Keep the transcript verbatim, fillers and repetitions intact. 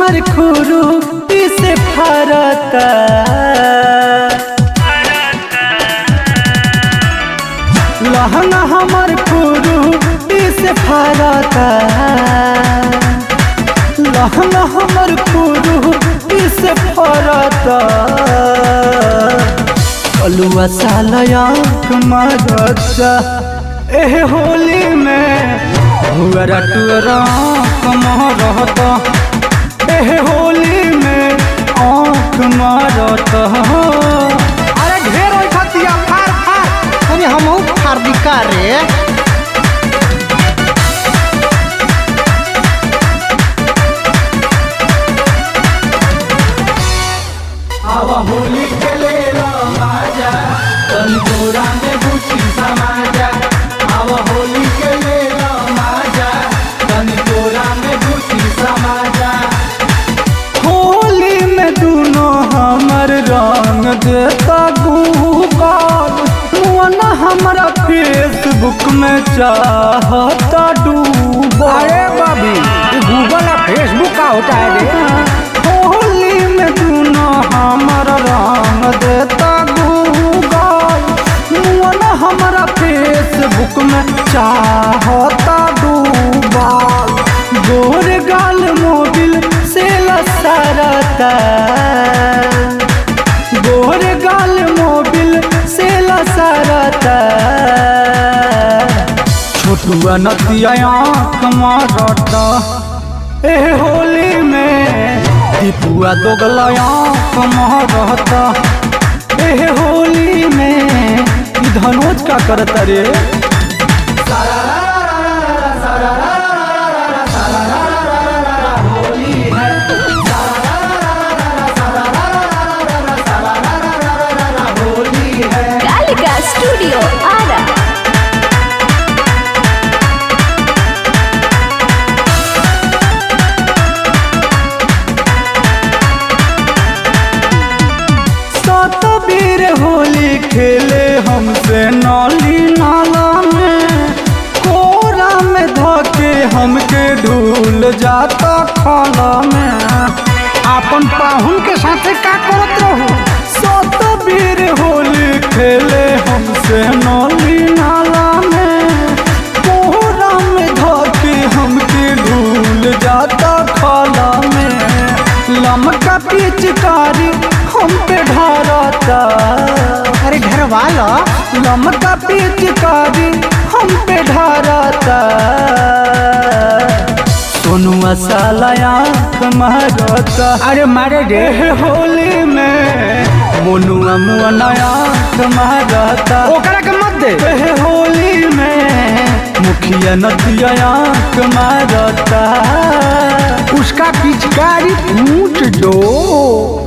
हमर खुरूपी से फरता लहंगा हमर खुरूपी से फरता लहंगा हमर खुरूपी से फरता कलुआ सालया मरता एह होली में हुअरा टुअरा रहता एह होली में आँख मारता। अरे ढेर होई खतिया फार फार अरे हमहू फार दिका रे। आवा होली खेले ला माजा तनी तोरा में बुची समाजा आवा होली खेले ला माजा तनी तोरा में बुची समाजा। होली में दोनों हमर रंग देता गूगल मुआना हमारा फेसबुक में चाहता डूबा। अरे बाबी गूगल और फेसबुक का होता है रे। होली में दोनों हमर रंग देता गूगल मुआना हमारा फेसबुक में चाहता डूबा। गोर गाल मोबिल से लसरता गोर गाल मोबिल से लसरता छोटुआ नतिया आँख मारता एह होली में दीपुआ दोगला आँख मारता एह होली में ई धनोज का करता रे। कालिका स्टूडियो आरा। सतबीर होली खेले हमसे नाली नाला में कोरा में धके हमके ढूल जाता खाला में। अपन पाहुन के साथे का करत रहू। सतबीर होली खेले हमसे नाली नाला में कोरा में धके हमके ढूल जाता खाला में। लमका पिचकारी हम पे ढारता अरे घर वाला लमका पिचकारी हम पे ढारता सोनुआ सालया मारता। अरे मारे रे। एह होली में मोनुआ मुआ नया मारता ओकरा के मत दे। एह होली में मुखिया नदिया आँख मारता उसका पिचकारी पूछ दो।